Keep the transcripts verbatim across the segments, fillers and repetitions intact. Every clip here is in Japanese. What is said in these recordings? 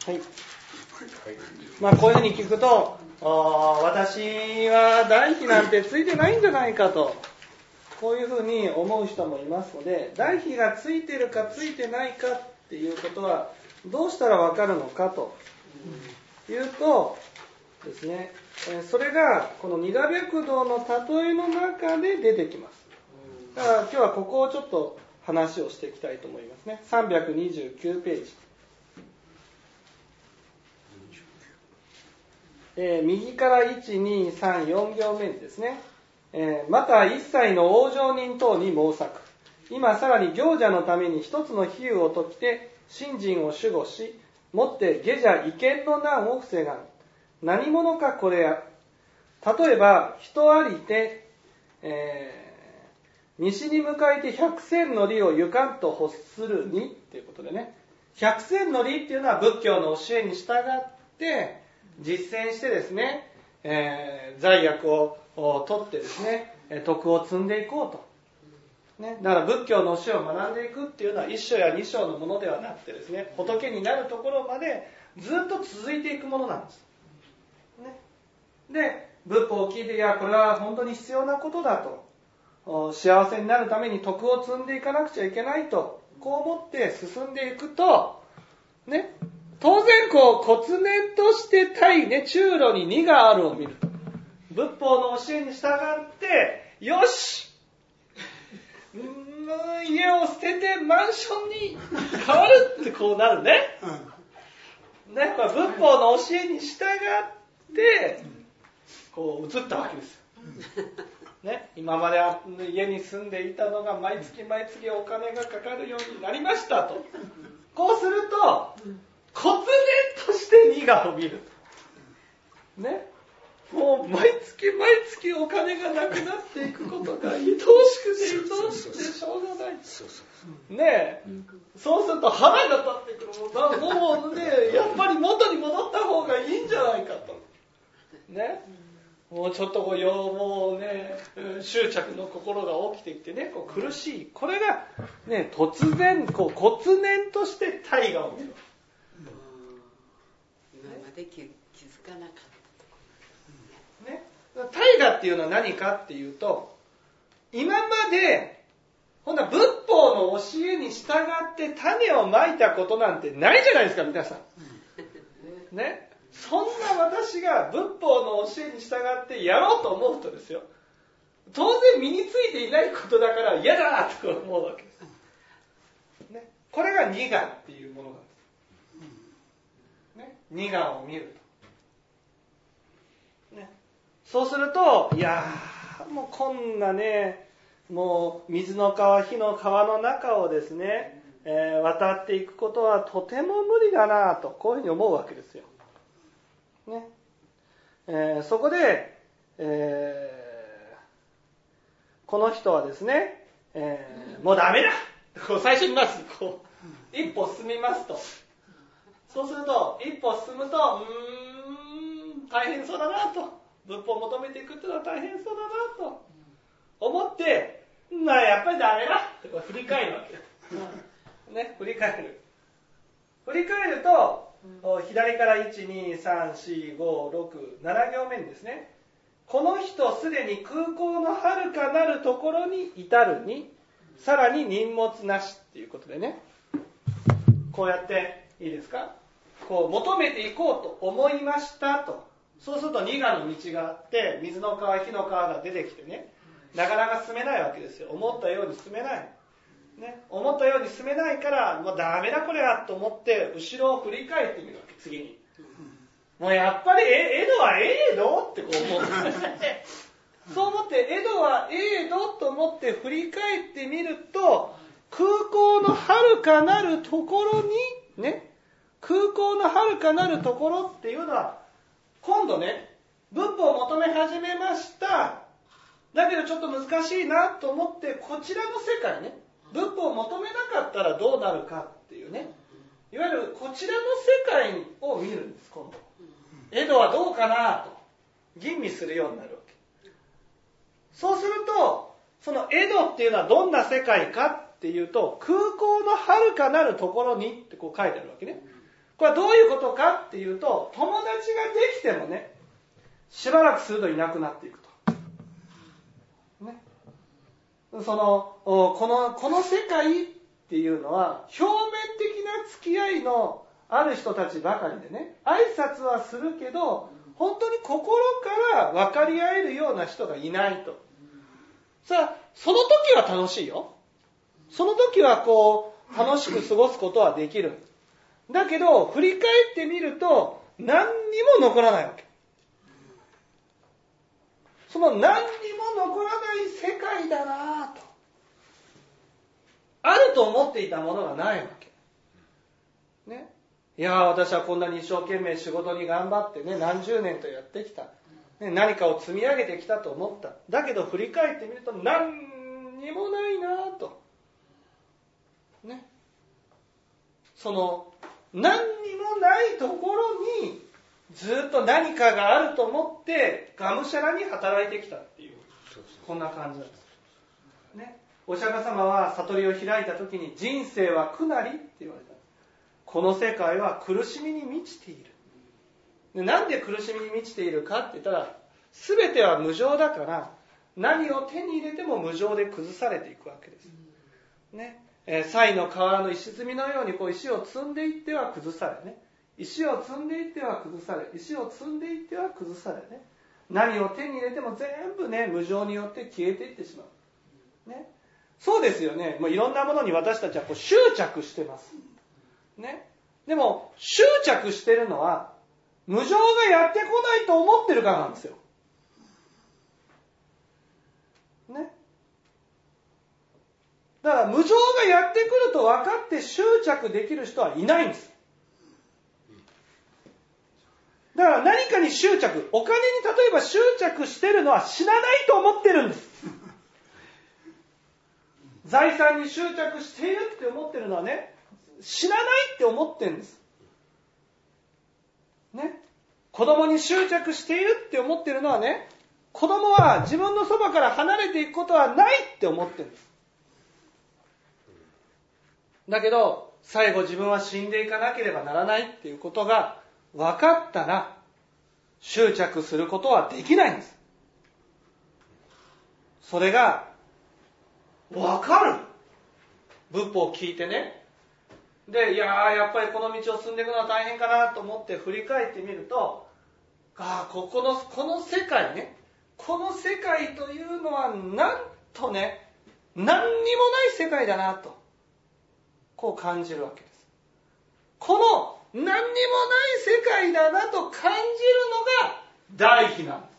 はい。まあこういうふうに聞くと、私は代費なんてついてないんじゃないかと、こういうふうに思う人もいますので、代費がついてるかついてないかっていうことはどうしたらわかるのかというとですね、それがこの二河白道の例えの中で出てきます。だから今日はここをちょっと話をしていきたいと思いますね。さんびゃくにじゅうきゅうページ。えー、右からいち、に、さん、よん行目にですね、えー、また一切の往生人等に申さく。今さらに行者のために一つの比喩を説きて、信心を守護し、もって下者違見の難を防がん。何者かこれや。例えば、人ありて、えー、西に向かいて百戦の理をゆかんと欲するに、ということでね。百戦の理っていうのは仏教の教えに従って、実践してですね、えー、罪悪を取ってですね、徳を積んでいこうと。ね、だから仏教の教えを学んでいくっていうのは一章や二章のものではなくてですね、仏になるところまでずっと続いていくものなんです。ね、で、仏法を聞いて、いや、これは本当に必要なことだと。幸せになるために徳を積んでいかなくちゃいけないと。こう思って進んでいくと、ね、当然こう骨念として対ね、中路に二があるを見ると。仏法の教えに従って、よし家を捨ててマンションに変わるってこうなるね。ね、これ仏法の教えに従って、こう移ったわけですよ。ね、今まで家に住んでいたのが毎月毎月お金がかかるようになりましたと。こうすると、骨念として二が見る。ね。もう毎月毎月お金がなくなっていくことが愛おしくて愛おしくてしょうがない。ねえ。そうすると腹が立ってくる。もうね、やっぱり元に戻った方がいいんじゃないかと。ね。もうちょっとこう、もうね、執着の心が起きてきてね、こう苦しい。これがね、突然、こう骨念として大我を見る。 今まで気づかなかった。 ね、大我っていうのは何かっていうと、今までほんな仏法の教えに従って種をまいたことなんてないじゃないですか、皆さん。ね、そんな私が仏法の教えに従ってやろうと思うとですよ、当然身についていないことだから嫌だと思うわけです。ね、これが二我っていうものなんです。ね、二我を見ると。ね、そうすると、いやー、もうこんなね、もう水の川、火の川の中をですね、えー、渡っていくことはとても無理だなと、こういうふうに思うわけですよ。ね、えー、そこで、えー、この人はですね、えー、もうダメだこう最初にまずこう一歩進みますと。そうすると一歩進むと、うーん大変そうだなと、仏法を求めていくっていうのは大変そうだなと思って、まあやっぱりダメだってこう振り返るわけです、ね、振り返る振り返ると、うん、左からいち、に、さん、よん、ご、ろく、なな行目にですね、この人すでに空港の遥かなるところに至るに、さらに任物なしっていうことでね、こうやっていいですか、こう求めていこうと思いましたと。そうすると二我の道があって、水の川、火の川が出てきてね、なかなか進めないわけですよ。思ったように進めない。ね、思ったように進めないから、もうダメだこれはと思って、後ろを振り返ってみるわけ、次に。もうやっぱり、え、江戸はええどってこう思うんですね。そう思って、江戸はええどと思って振り返ってみると、空港の遥かなるところに、ね、空港の遥かなるところっていうのは、今度ね、仏法を求め始めました。だけどちょっと難しいなと思って、こちらの世界ね、仏法を求めなかったらどうなるかっていうね、いわゆるこちらの世界を見るんです、今度。江戸はどうかなと吟味するようになるわけ。そうすると、その江戸っていうのはどんな世界かっていうと、空港の遥かなるところにってこう書いてあるわけね。 これはどういうことかっていうと、友達ができてもね、しばらくするといなくなっていくと。ね。その、この、この世界っていうのは、表面的な付き合いのある人たちばかりでね、挨拶はするけど、本当に心から分かり合えるような人がいないと。さあ、その時は楽しいよ。その時はこう、楽しく過ごすことはできる。だけど、振り返ってみると、何にも残らないわけ。その何にも残らない世界だなぁと。あると思っていたものがないわけ。ね。いやー、私はこんなに一生懸命仕事に頑張ってね、何十年とやってきた。ね、何かを積み上げてきたと思った。だけど振り返ってみると何にもないなぁと。ね。その何にもないところにずっと何かがあると思ってがむしゃらに働いてきたっていう、こんな感じなんです。ね。お釈迦様は悟りを開いた時に、人生は苦なりって言われた。この世界は苦しみに満ちている。で、なんで苦しみに満ちているかって言ったら、全ては無常だから、何を手に入れても無常で崩されていくわけです。ね。えー、賽の河原の石積みのようにこう石を積んでいっては崩されね。石を積んでいっては崩され、石を積んでいっては崩されね。何を手に入れても全部ね、無常によって消えていってしまう。ね。そうですよね。もういろんなものに私たちはこう執着してます。ね。でも、執着してるのは、無常がやってこないと思ってるからなんですよ。ね。だから、無常がやってくると分かって執着できる人はいないんです。だから何かに執着、お金に例えば執着してるのは死なないと思ってるんです。財産に執着しているって思ってるのはね、死なないって思ってるんです。ね。子供に執着しているって思ってるのはね、子供は自分のそばから離れていくことはないって思ってるんです。だけど、最後自分は死んでいかなければならないっていうことが分かったら、執着することはできないんです。それが、分かる。仏法を聞いてね。で、いやー、やっぱりこの道を進んでいくのは大変かなと思って振り返ってみると、あー、ここの、この世界ね、この世界というのはなんとね、何にもない世界だなと、こう感じるわけです。この何にもない世界だなと感じるのが大悲なんです。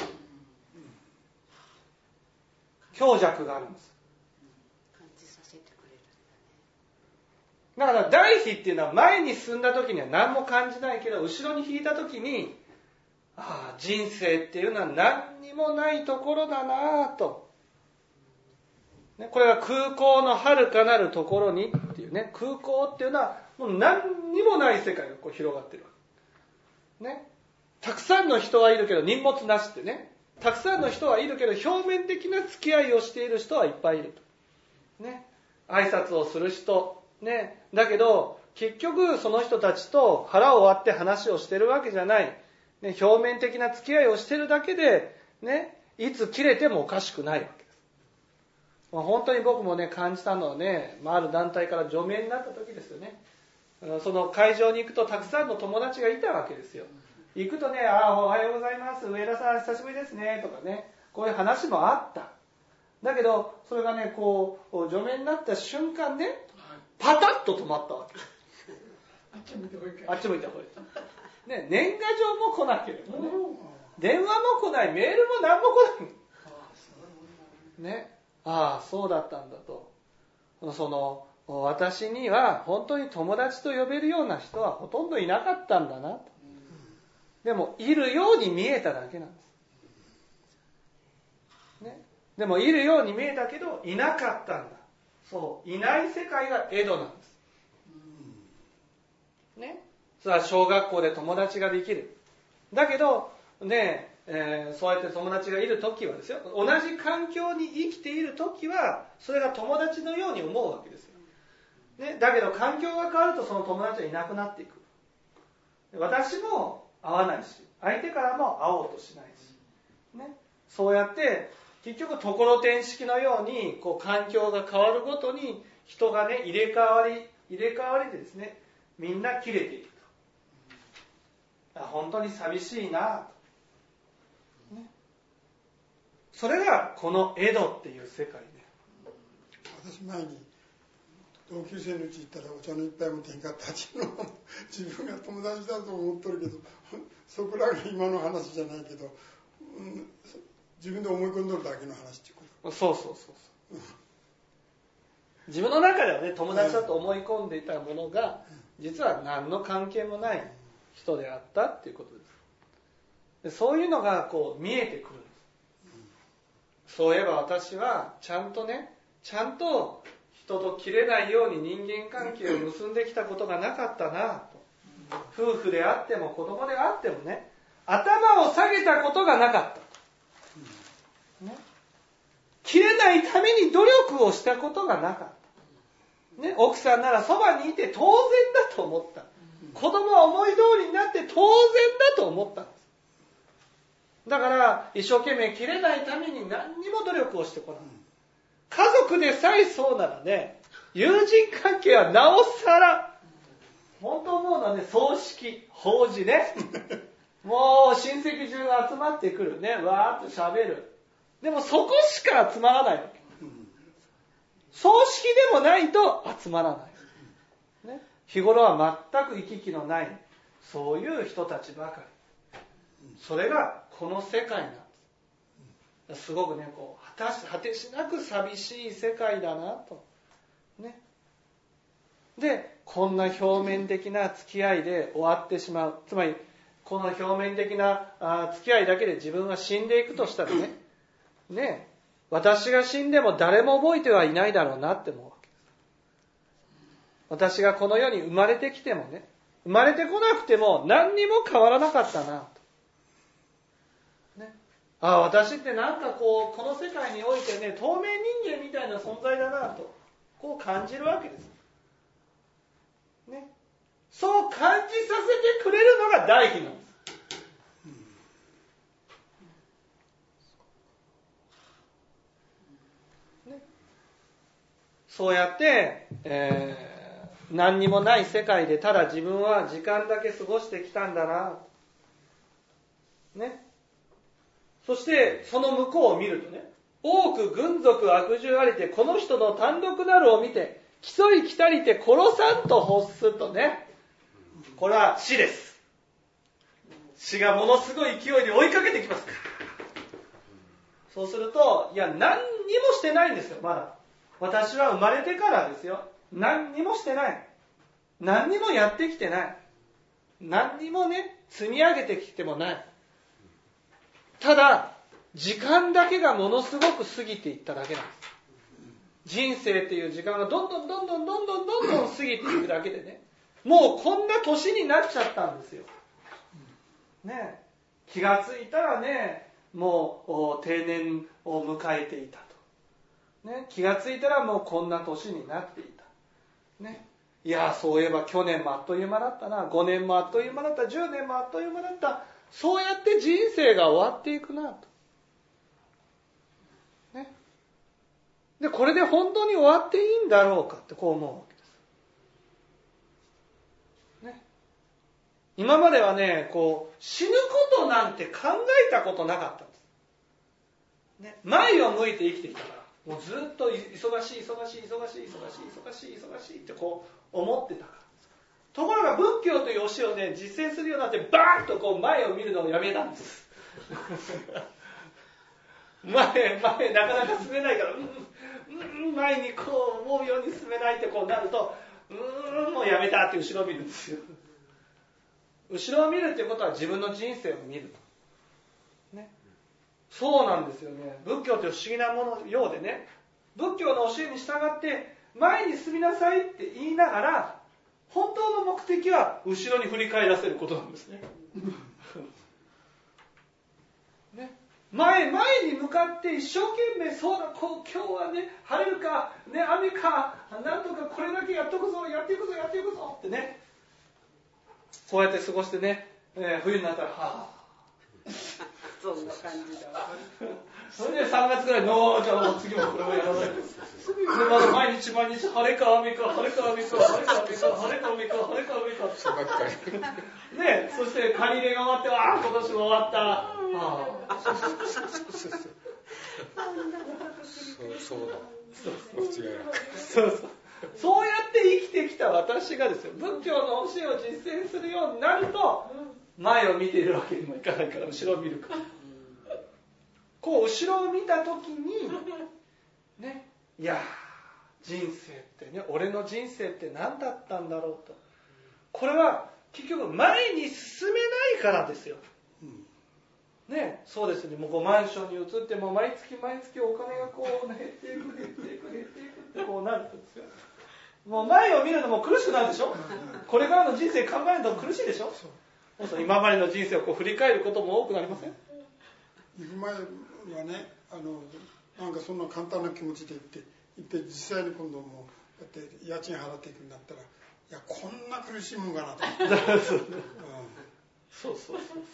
強弱があるんです。 感じさせてくれる。 だから大悲っていうのは前に進んだ時には何も感じないけど、後ろに引いた時に、ああ、人生っていうのは何にもないところだなぁと。ね、これは空港の遥かなるところにっていうね、空港っていうのはもう何にもない世界がこう広がってるわけ。ね。たくさんの人はいるけど荷物なしってね。たくさんの人はいるけど表面的な付き合いをしている人はいっぱいいると。ね。挨拶をする人。ね。だけど、結局その人たちと腹を割って話をしてるわけじゃない。ね。表面的な付き合いをしてるだけで、ね。いつ切れてもおかしくないわけです。まあ、本当に僕もね、感じたのはね、まあ、ある団体から除名になった時ですよね。その会場に行くとたくさんの友達がいたわけですよ。行くとね、ああ、おはようございます。上田さん、久しぶりですね。とかね、こういう話もあった。だけど、それがね、こう、除名になった瞬間ね、パタッと止まったわけ。 あっち向いてほいけ。 あっち向いてほい。ね、年賀状も来なければね。電話も来ない、メールも何も来ない。ね、ああ、そうだったんだと。その、私には本当に友達と呼べるような人はほとんどいなかったんだなと。でも、いるように見えただけなんです。ね。でも、いるように見えたけど、いなかったんだ。そう、いない世界が江戸なんです。ね。それは小学校で友達ができる。だけど、ね、えー、そうやって友達がいるときはですよ、同じ環境に生きているときは、それが友達のように思うわけですよ。ね。だけど、環境が変わるとその友達はいなくなっていく。 私も会わないし、相手からも会おうとしないし、ね、そうやって結局ところてん式のようにこう環境が変わるごとに人がね入れ替わり入れ替わりでですね、みんな切れていくと。本当に寂しいなと、ね、それがこのエドっていう世界で、 私前に同級生のうち行ったらお茶の一杯も天下立ちの自分が友達だと思っとるけど、そこらが今の話じゃないけど、うん、自分で思い込んどるだけの話っていうこと。 そうそうそうそう、自分の中ではね友達だと思い込んでいたものが実は何の関係もない人であったっていうことです。でそういうのがこう見えてくるんです。そういえば私はちゃんとねちゃんと人と切れないように人間関係を結んできたことがなかったなと。夫婦であっても子供であってもね、頭を下げたことがなかった、ね、切れないために努力をしたことがなかった、ね、奥さんならそばにいて当然だと思った、子供は思い通りになって当然だと思ったんです。だから一生懸命切れないために何にも努力をしてこない。家族でさえそうならね、友人関係はなおさら、本当思うのはね、葬式、法事ね。もう親戚中が集まってくるね、わーっと喋る。でもそこしか集まらないわけ。葬式でもないと集まらない。ね、日頃は全く行き来のない、そういう人たちばかり。それがこの世界なんです。すごくね、こう果てしなく寂しい世界だなと、ね、でこんな表面的な付き合いで終わってしまう。つまりこの表面的なあ付き合いだけで自分は死んでいくとしたらね、ね、私が死んでも誰も覚えてはいないだろうなって思うわけです。私がこの世に生まれてきてもね、生まれてこなくても何にも変わらなかったなと。ああ、私ってなんかこうこの世界においてね透明人間みたいな存在だなとこう感じるわけです、ね、そう感じさせてくれるのが代碑なんです、ね、そうやって、えー、何にもない世界でただ自分は時間だけ過ごしてきたんだな、ね、そしてその向こうを見るとね、多く軍属悪獣ありてこの人の単独なるを見て競い来たりて殺さんと欲すとね、これは死です。死がものすごい勢いで追いかけてきます。そうすると、いや何にもしてないんですよ。まだ私は生まれてからですよ。何にもしてない、何にもやってきてない、何にもね積み上げてきてもない。ただ時間だけがものすごく過ぎていっただけなんです。人生っていう時間がどんどんどんどんどんどんどんどん過ぎていくだけでね、もうこんな年になっちゃったんですよ、ね、気がついたらねもう定年を迎えていたと、ね、気がついたらもうこんな年になっていた、ね、いやそういえば去年もあっという間だったな、ごねんもあっという間だった、じゅうねんもあっという間だった、そうやって人生が終わっていくなと、ね、でこれで本当に終わっていいんだろうかってこう思うわけです、ね、今まではねこう死ぬことなんて考えたことなかったんです、ね、前を向いて生きてきたからもうずっと忙しい忙しい忙しい忙しい忙しい忙しい忙しいってこう思ってたから。ところが仏教という教えをね実践するようになってバーンとこう前を見るのをやめたんです前前なかなか進めないから、うんうん、前にこう思うように進めないってこうなると、うーんもうやめたって後ろを見るんですよ。後ろを見るってことは自分の人生を見ると、ね、そうなんですよね。仏教という不思議なものようでね、仏教の教えに従って前に進みなさいって言いながら本当の目的は後ろに振り返らせることなんですね。ね、前前に向かって一生懸命そうだこう今日はね晴れるか、ね、雨かなんとかこれだけやっとくぞやっていくぞやっていくぞってねこうやって過ごしてね、えー、冬になったらはぁそんな感じだわ。 それでさんがつぐらいのーじゃあもう次もこれをやらないと。でまだ毎日毎日晴れか雨か晴れか雨か晴れか雨か晴れか雨か晴れか雨かそばっかりね、そして借り入れが終わって、ああ今年も終わった。ああそうそうだ間違いなくそうそうそうやって生きてきた私がですよ、仏教の教えを実践するようになると、前を見ているわけにもいかないから後ろを見るから、こう後ろを見た時にね、いや人生ってね、俺の人生って何だったんだろうと、これは結局前に進めないからですよ。ね、そうですね、もうこうマンションに移っても毎月毎月お金がこう減っていく減っていく減っていくってこうなるんですよ。もう前を見るのも苦しくなるでしょ。これからの人生考えるのも苦しいでしょ。そう今までの人生をこう振り返ることも多くなりません？ 行く前はね、あのなんかそんな簡単な気持ちで行って行って実際に今度もうだって家賃払っていくんだったら、いやこんな苦しいもんかなと思って、うん、 そうそうそう、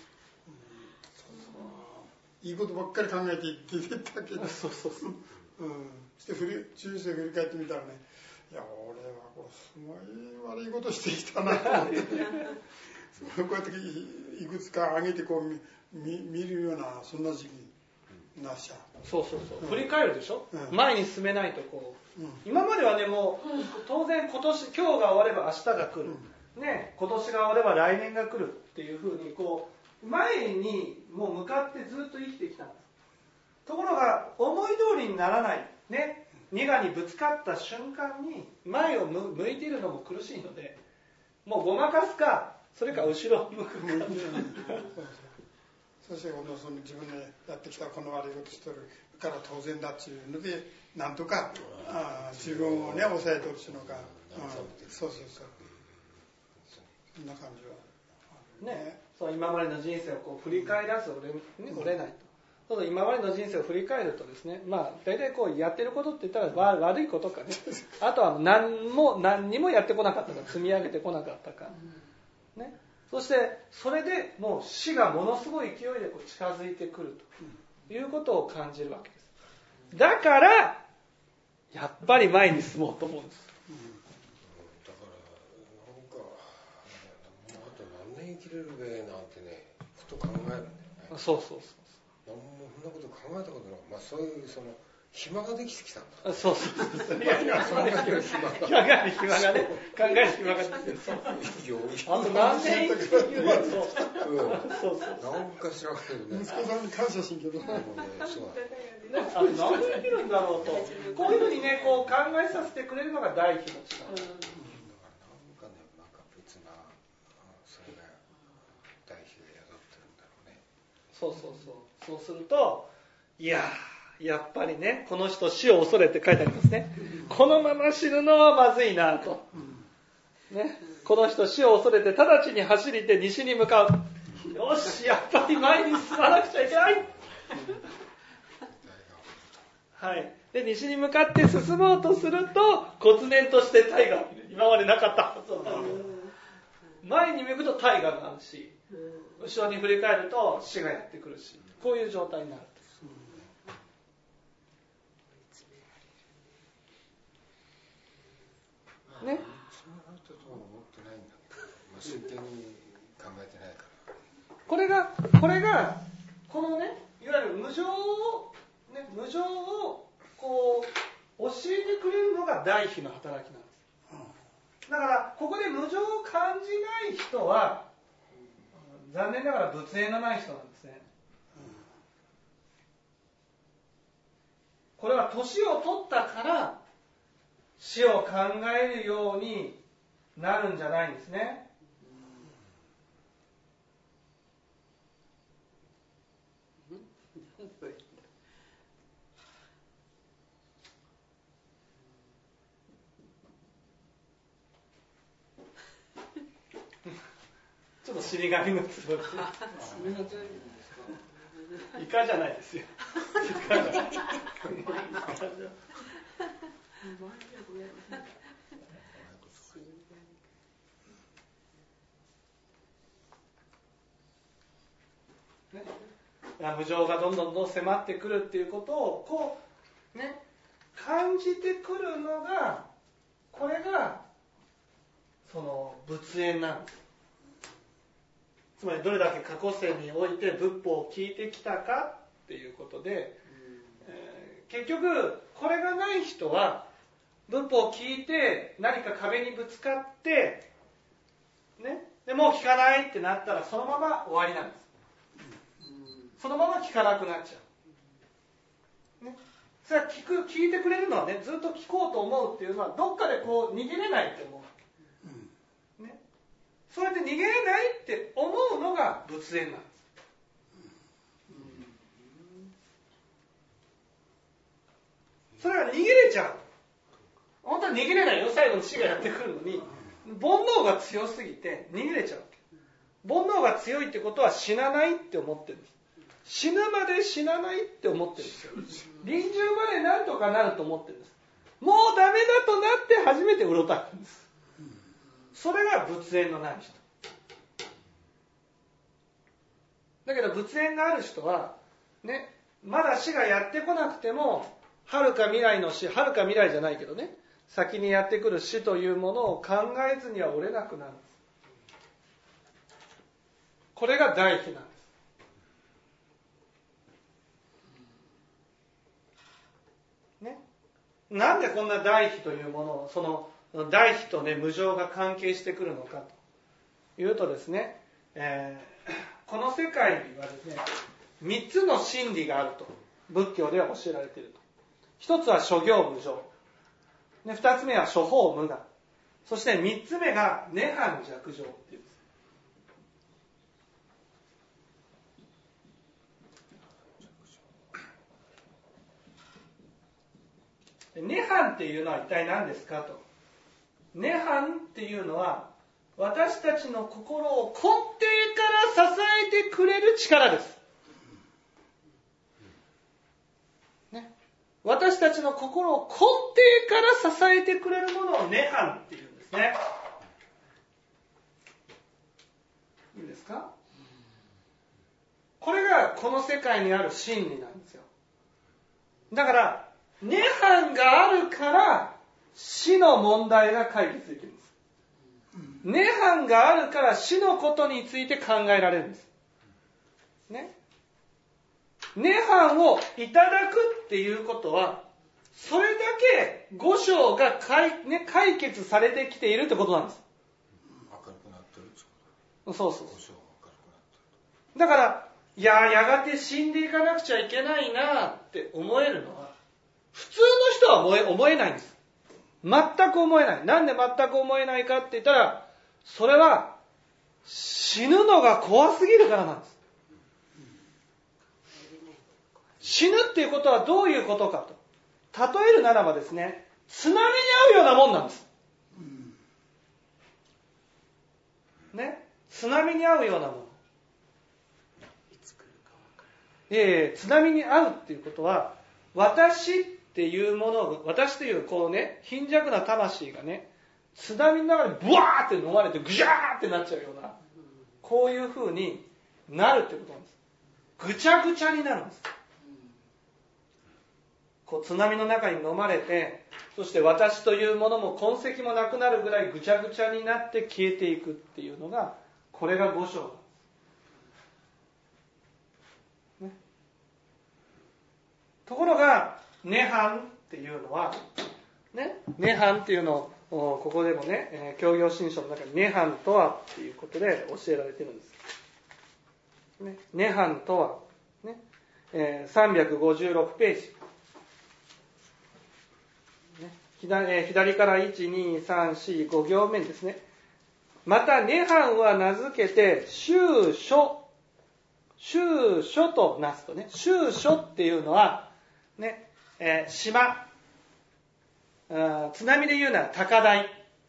いいことばっかり考えて生きてたけど、 そうそうそう、 うん、して振り人生振り返ってみたらね、いや俺はこれすごい悪いことしてきたなと思ってこうやっていくつか上げてこう 見, 見るようなそんな時期になっちゃう。 そうそうそう、うん、振り返るでしょ、うん、前に進めないとこう、うん、今まではねもう当然今年今日が終われば明日が来る、うん、ね、今年が終われば来年が来るっていうふうにこう前にもう向かってずっと生きてきたんです。ところが思い通りにならないね、二我にぶつかった瞬間に前を向いているのも苦しいので、もうごまかすかそれか後ろを向くかそして今度その自分でやってきたこの悪いことしてるから当然だっていうのでなんとかあ自分をね抑えてほしいのか、うん、そうそうそう、そんな感じはね、ね、そう今までの人生をこう振り返らず折れ、ね、折れないと、そう今までの人生を振り返るとですね、まあ大体こうやってることって言ったら悪いことかね、あとは何も何にもやってこなかったか、積み上げてこなかったか、ね、そしてそれでもう死がものすごい勢いでこう近づいてくるということを感じるわけです。だからやっぱり前に進もうと思うんです。 だからなんかあと何年生きれるべなんてねふと考えるんだよね。 そうそうそう。 何もそんなこと考えたことない。まあそういうその暇ができてきたんだ。 そうそうそう。いやいや、そんな暇がね、暇がね、考える暇ができてる。あと何年生きてるの？そうそうそう。 なんか知らんけどね。 息子さんに感謝しんけど。 もうね、そうだ。あと何年生きるんだろうと。こういうふうにね、こう考えさせてくれるのが大悲の力。だからなんかね、なんか別なそれが大悲で宿ってるんだろうね。 そうそうそう。そうすると、いややっぱりね、この人死を恐れって書いてありますね。このまま死ぬのはまずいなと。ね、この人死を恐れて直ちに走りて西に向かう。よし、やっぱり前に進まなくちゃいけない。はい。で、西に向かって進もうとすると、忽然として大河、今までなかった。前に向くと大河があるし、後ろに振り返ると死がやってくるし、こういう状態になる。ね、 そんなこととは思ってないんだけど、まあ、真剣に考えてないから。 これが、これが、このね、いわゆる無常を、ね、無常をこう教えてくれるのが大悲の働きなんです。だから、ここで無常を感じない人は、残念ながら仏縁がない人なんですね。これは年を取ったから、死を考えるようになるんじゃないんですね。ちょっと死神のつぼイカじゃないですよ。イカじゃない。 ね、無常がどんどんどん迫ってくるっていうことをこうね感じてくるのが、これがその仏縁なんです。つまりどれだけ過去世において仏法を聞いてきたかっていうことで、えー、結局これがない人は仏法を聞いて何か壁にぶつかってね、でもう聞かないってなったらそのまま終わりなんです。そのまま聞かなくなっちゃう。ね、それは聞く、聞いてくれるのはね、ずっと聞こうと思うっていうのはどっかでこう逃げれないって思う。ね、そうやって逃げれないって思うのが仏縁なんです。それが逃げれちゃう。本当は逃げれないよ。最後の死がやってくるのに煩悩が強すぎて逃げれちゃう。煩悩が強いってことは死なないって思ってるんです。死ぬまで死なないって思ってるんですよ。臨終までなんとかなると思ってるんです。もうダメだとなって初めてうろたくんです。それが仏縁のない人。だけど仏縁がある人はね、まだ死がやってこなくても遥か未来の死、遥か未来じゃないけどね、先にやってくる死というものを考えずには折れなくなるんです。これが大悲なんです。ね、なんでこんな大悲というものを、その大悲とね、無常が関係してくるのかというとですね、えー、この世界にはですね、三つの真理があると仏教では教えられていると。一つは諸行無常。で、二つ目は諸法無我。そして三つ目が涅槃寂情っていうんです。涅槃っていうのは一体何ですかと。涅槃っていうのは私たちの心を根底から支えてくれる力です。ね、私たちの心を根底から支えてくれるものを涅槃っていうんですね。いいですか？これがこの世界にある真理なんですよ。だから涅槃があるから死の問題が解決できるんです。涅槃があるから死のことについて考えられるんです。ね。涅槃をいただくっていうことは、それだけ五章が解、ね、解決されてきているってことなんです。 明るくなってるってこと。 そうそう。 五章が明るくなってる。 だから、いや、やがて死んでいかなくちゃいけないなって思えるのは、普通の人は思え、思えないんです。全く思えない。なんで全く思えないかって言ったら、それは死ぬのが怖すぎるからなんです。死ぬっていうことはどういうことかと。例えるならばですね、津波に遭うようなもんなんです。ね、津波に遭うようなもの。ええ、津波に遭うっていうことは、私っていうものを、私というこうね、貧弱な魂がね、津波の中にブワーって飲まれてぐじゃーってなっちゃうような、こういう風になるってことなんです。ぐちゃぐちゃになるんです。こう津波の中に飲まれて、そして私というものも痕跡もなくなるぐらいぐちゃぐちゃになって消えていくっていうのが、これが五章なんです。ね、ところが涅槃っていうのは、ね、涅槃っていうのをここでもね、えー、教行新書の中に涅槃とはっていうことで教えられているんです。ね、涅槃とは、ねえー、さんびゃくごじゅうろくページ。ね、左, えー、左からいち、に、さん、よん、ご行目ですね。また涅槃は名付けて終所、終所となすとね、終所っていうのはね、えー、島、あ、津波で言うなら高台、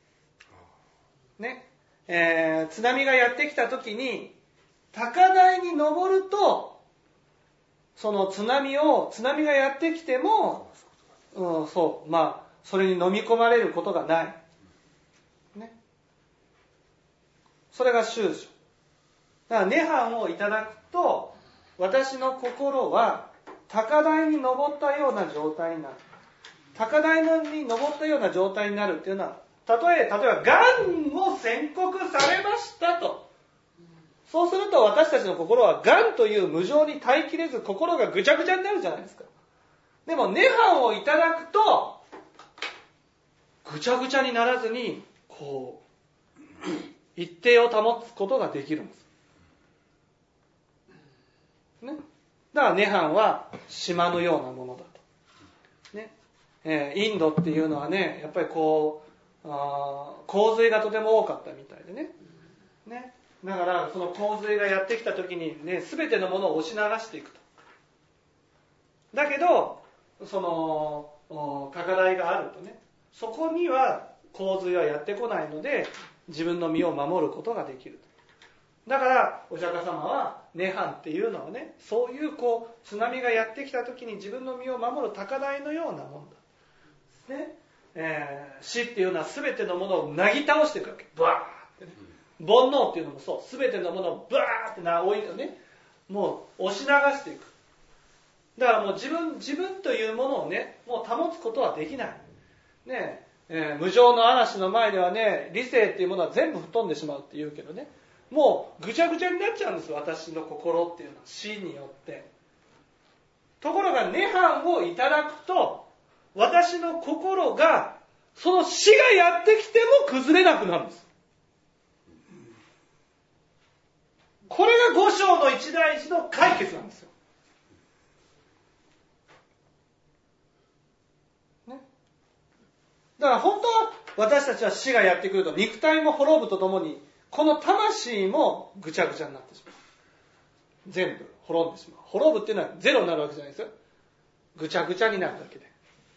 ねえー、津波がやってきた時に高台に登ると、その津波を津波がやってきても、うん、そうまあそれに飲み込まれることがない、ね、それが終所だから涅槃をいただくと、 私の心は高台に登ったような状態になる。高台に登ったような状態になるっていうのは、たとえ、例えば、がんを宣告されましたと。そうすると私たちの心は、がんという無常に耐えきれず、心がぐちゃぐちゃになるじゃないですか。でも、涅槃をいただくと、ぐちゃぐちゃにならずに、こう、一定を保つことができるんです。ね。だから、涅槃は島のようなものだと。ね。えー、インドっていうのはね、やっぱりこう、あ洪水がとても多かったみたいでね。ね。だから、その洪水がやってきた時にね、すべてのものを押し流していくと。だけど、その、高台があるとね、そこには洪水はやってこないので、自分の身を守ることができる。だから、お釈迦様は、涅槃っていうのはね、そういうこう、津波がやってきた時に自分の身を守る高台のようなもんだ。ね。えー、死っていうのは全てのものをなぎ倒していくわけ。ブワーってね。煩悩っていうのもそう。全てのものをブワーってなおいてね、もう押し流していく。だからもう自分、自分というものをね、もう保つことはできない。ねえー、無常の嵐の前ではね、理性っていうものは全部吹っ飛んでしまうって言うけどね、もうぐちゃぐちゃになっちゃうんです、私の心っていうのは、死によって。ところが涅槃をいただくと、私の心が、その死がやってきても崩れなくなるんです。これが五章の一大事の解決なんですよ。ね。だから本当は私たちは死がやってくると、肉体も滅ぶとともに、この魂もぐちゃぐちゃになってしまう。全部滅んでしまう。滅ぶっていうのはゼロになるわけじゃないですよ。ぐちゃぐちゃになるだけで。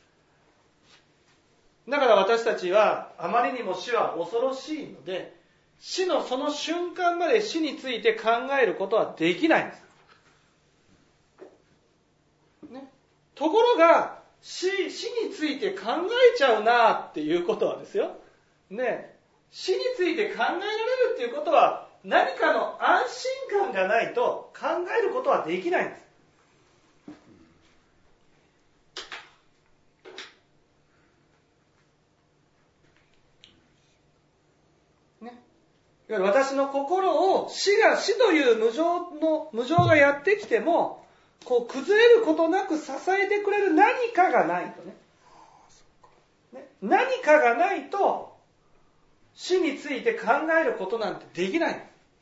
だから私たちはあまりにも死は恐ろしいので、死のその瞬間まで死について考えることはできないんです。ね、ところが死、死について考えちゃうなっていうことはですよ。ね、死について考えられるっていうことは何かの安心感がないと考えることはできないんです。いわゆる私の心を死が、死という無常の、無常がやってきても、こう崩れることなく支えてくれる何かがないとね。ね、何かがないと、死について考えることなんてできない。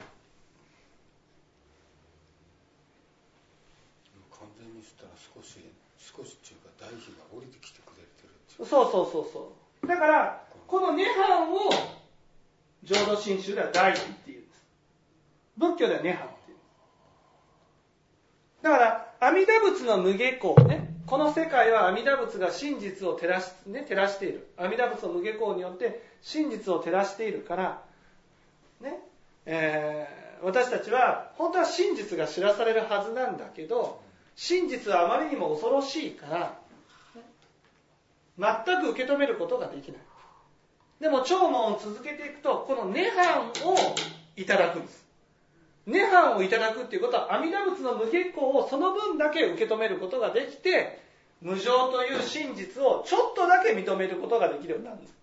完全にしたら少し、少しっていうか大悲が降りてきてくれてるっていう。 そうそうそうそう。だから、この涅槃を、浄土真宗では大悲っていうんです。仏教では涅槃っていう。だから、阿弥陀仏の無下校ね。この世界は阿弥陀仏が真実を照らし、ね、照らしている。阿弥陀仏の無下校によって真実を照らしているから、ね、えー、私たちは本当は真実が知らされるはずなんだけど、真実はあまりにも恐ろしいから、ね、全く受け止めることができない。でも聴聞を続けていくと、この涅槃をいただくんです。涅槃をいただくっていうことは、阿弥陀仏の無下校をその分だけ受け止めることができて、無常という真実をちょっとだけ認めることができるようになるんです。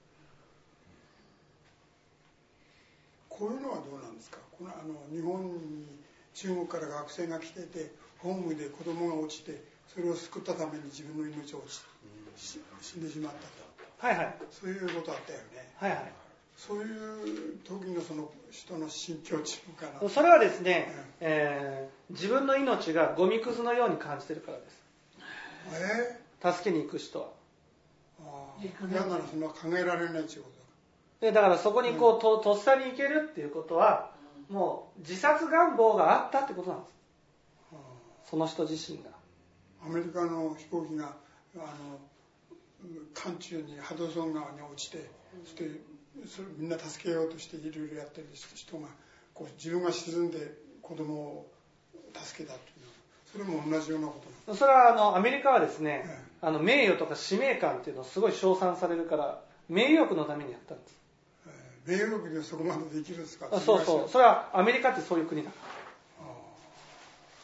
こういうのはどうなんですか。このあの日本に中国から学生が来てて、ホームで子供が落ちて、それを救ったために自分の命を落ちて死んでしまったと。 はいはい。 そういうことあったよね。 はいはい。 そういう時のその人の心境っていうかな。 それはですね、うん、えー、自分の命がゴミくずのように感じてるからです。 えー、助けに行く人は。 ああ、嫌ならそんな考えられないっていうことだ。で、だからそこにこう、うん、と、とっさに行けるっていうことは、もう自殺願望があったってことなんです。あ、その人自身が。 アメリカの飛行機が、あの、寒中にハドソン川に落ちて、そしてそれみんな助けようとしていろいろやってる人がこう自分が沈んで子供を助けたというのは、それも同じようなことなんです。 それはあのアメリカはですね、ええ、あの名誉とか使命感っていうのをすごい称賛されるから名誉欲のためにやったんです。 ええ、名誉欲でそこまでできるんですか。 あ、そうそう、それはアメリカってそういう国だから。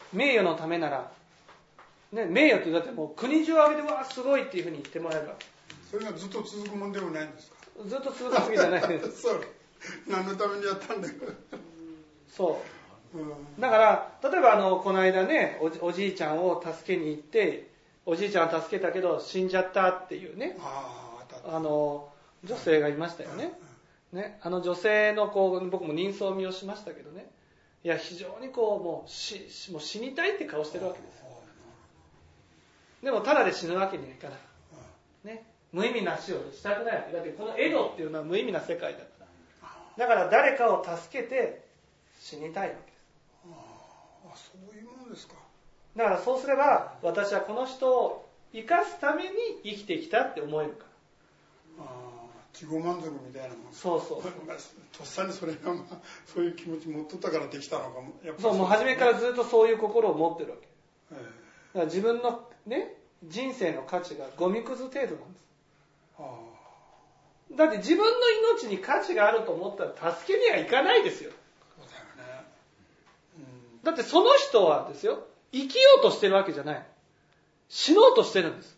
名誉のためなら、ね、名誉ってだってもう国中挙げてわーすごいっていうふうに言ってもらえば、 それがずっと続くもんでもないんですか？ ずっと続くわけじゃないです。 そう何のためにやったんだよ。 そう、 うん、 だから例えばあのこの間ね おじ、おじいちゃんを助けに行って、おじいちゃんを助けたけど死んじゃったっていうね、 ああ、 あの女性がいましたよね。ね、あの女性のこう僕も人相見をしましたけどね、いや非常にこうもう 死, もう死にたいって顔してるわけですよ。でもただで死ぬわけにはいかない、ね、無意味な死をしたくないわけだって、このエドっていうのは無意味な世界だから、だから誰かを助けて死にたいわけです。 ああ、そういうものですか。 だからそうすれば私はこの人を生かすために生きてきたって思えるから。 ああ、自己満足みたいなもん。 そうそうそう。 とっさにそれが、まあ、そういう気持ち持っとったからできたのかも。やっぱりそう、もう初めからずっとそういう心を持ってるわけ。 えだから自分のね、人生の価値がゴミくず程度なんです。 あだって自分の命に価値があると思ったら助けにはいかないですよ。 そうだよね。うん、 だってその人はですよ、生きようとしてるわけじゃない。死のうとしてるんです。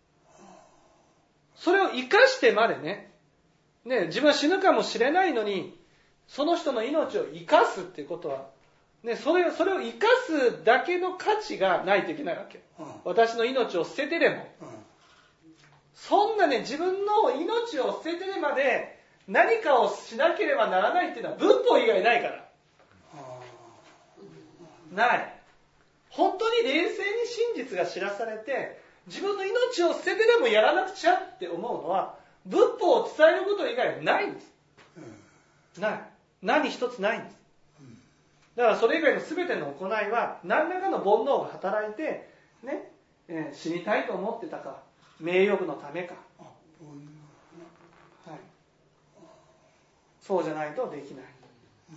それを生かしてまでね、ね、自分は死ぬかもしれないのに、その人の命を生かすっていうことは、ね、それ、それを生かすだけの価値がないといけないわけ。 うん、 私の命を捨ててでも。 うん、 そんなね、自分の命を捨ててでまで何かをしなければならないっていうのは仏法以外ないから。 あない。本当に冷静に真実が知らされて、自分の命を捨ててでもやらなくちゃって思うのは、仏法を伝えること以外はないんです。 うん、 ない。何一つないんです。だからそれ以外の全ての行いは、何らかの煩悩が働いて、ね、えー死にたいと思ってたか、名誉のためか、 あ、 はい、そうじゃないとできない。 うん、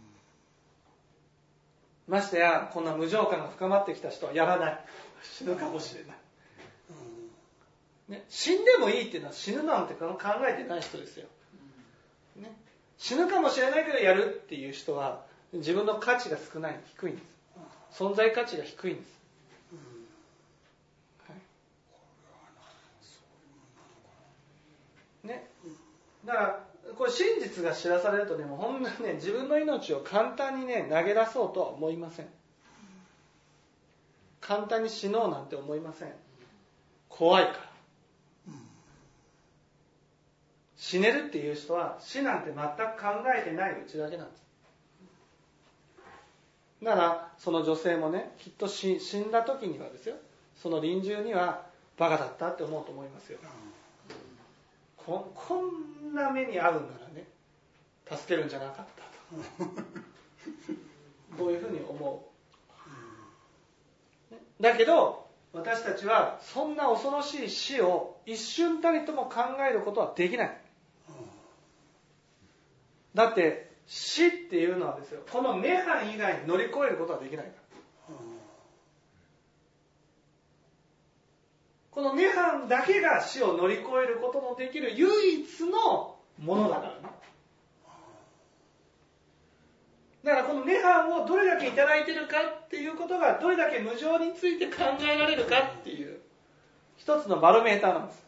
ましてやこんな無常感が深まってきた人はやらない。死ぬかもしれない、ね、死んでもいいっていうのは死ぬなんて考えてない人ですよ、ね、死ぬかもしれないけどやるっていう人は自分の価値が少ない、低いんです。存在価値が低いんです、はい、ね、だからこれ真実が知らされるとね、もうほんなね、自分の命を簡単にね投げ出そうとは思いません。簡単に死のうなんて思いません。怖いから。死ねるっていう人は死なんて全く考えてないうちだけなんです。だからその女性もね、きっと死んだ時にはですよ、その臨終にはバカだったって思うと思いますよ。こ, こんな目に遭うんならね、助けるんじゃなかったとこういうふうに思う。だけど私たちはそんな恐ろしい死を一瞬たりとも考えることはできない。だって死っていうのはですよ、この涅槃以外に乗り越えることはできないから。この涅槃だけが死を乗り越えることのできる唯一のものだからね。だからこの涅槃をどれだけいただいているかっていうことが、どれだけ無常について考えられるかっていう一つのバロメーターなんです。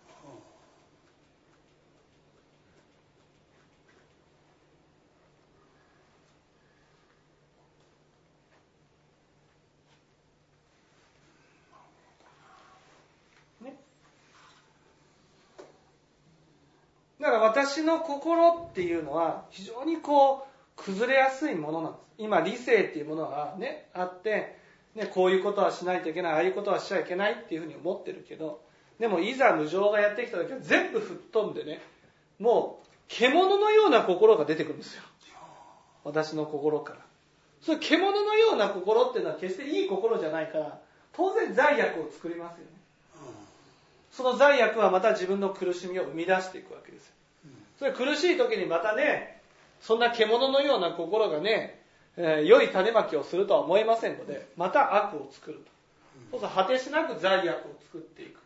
だから私の心っていうのは非常にこう崩れやすいものなんです。今理性っていうものがねあって、ね、こういうことはしないといけない、ああいうことはしちゃいけないっていうふうに思ってるけど、でもいざ無常がやってきた時は全部吹っ飛んでね、もう獣のような心が出てくるんですよ。私の心から。それ獣のような心っていうのは決していい心じゃないから、当然罪悪を作りますよね。その罪悪はまた自分の苦しみを生み出していくわけですよ。それ苦しい時にまたね、そんな獣のような心がね、えー、良い種まきをするとは思えませんので、また悪を作ると。そうすると果てしなく罪悪を作っていく。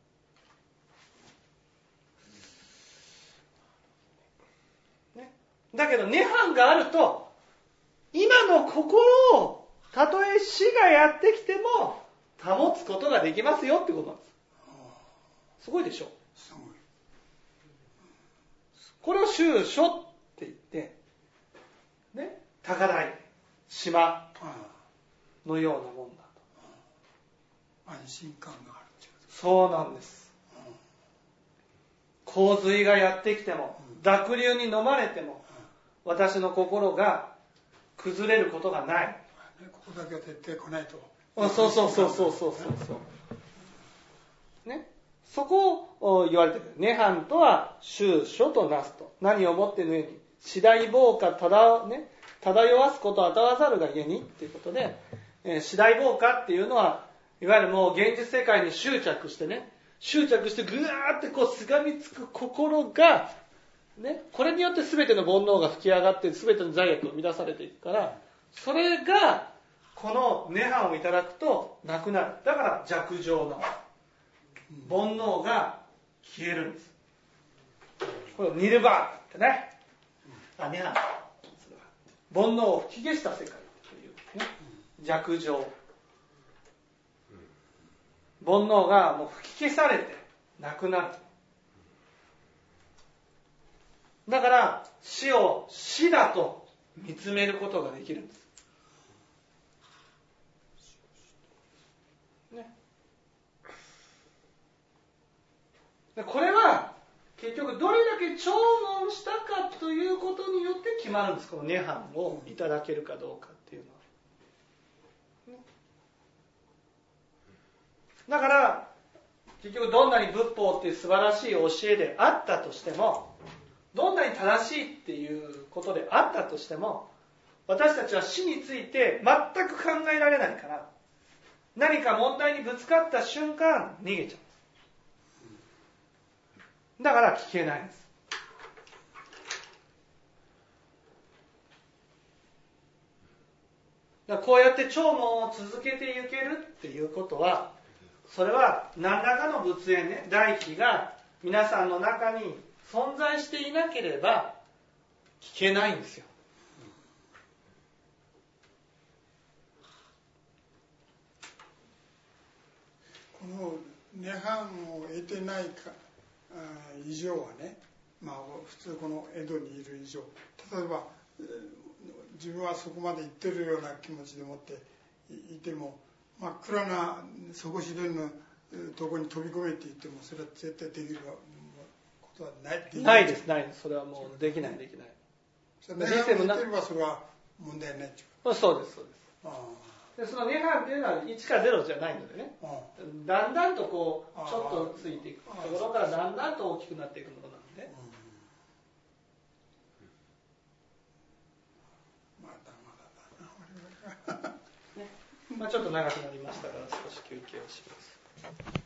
ね、 だけど涅槃があると、今の心をたとえ死がやってきても保つことができますよってことなんです。すごいでしょ。 すごい。 これを終所って言って、ね、高台、島のようなもんだと。安心感があるっていうこと。 そうなんです。洪水がやってきても、濁流に飲まれても、私の心が崩れることがない。 ここだけは絶対来ないと。 そうそうそうそうそうそうね。そこを言われてる。涅槃とは終所となすと。何をもっての上に次第傍下ただね漂わすことあたわざるがゆえにっていうことで、えー、次第傍下っていうのはいわゆるもう現実世界に執着してね、執着してぐわーってこうすがみつく心がね、これによって全ての煩悩が吹き上がって全ての罪悪を生み出されていくから、それがこの涅槃をいただくとなくなる。だから寂情の煩悩が消えるんです。これニルバーナってね、あ、涅槃、煩悩を吹き消した世界というね、寂情、煩悩がもう吹き消されてなくなる。だから死を死だと見つめることができるんです。ね、これは結局どれだけ聴聞したかということによって決まるんです。この涅槃をいただけるかどうかっていうのは。ね、だから結局どんなに仏法っていう素晴らしい教えであったとしても、どんなに正しいっていうことであったとしても、私たちは死について全く考えられないから、何か問題にぶつかった瞬間逃げちゃう。だから聞けないんです。だからこうやって聴聞を続けていけるっていうことは、それは何らかの仏縁ね、大悲が皆さんの中に存在していなければ聞けないんですよ。 この涅槃を得てないか以上はね、まあ普通この江戸にいる以上、例えば自分はそこまで行ってるような気持ちでもっていても、真っ暗な底知れぬとこに飛び込めって言ってもそれは絶対できることはない。 ないです、ないです。それはもうできない、できない。 涅槃に行ってればそれは問題ないっていう。 そうです、そうです。 あでその涅槃っていうのはいちかゼロじゃないのでね、だんだんとこうちょっとついていくところからだんだんと大きくなっていくものなので、 まだまだだな、 ね、まあちょっと長くなりましたから少し休憩をします。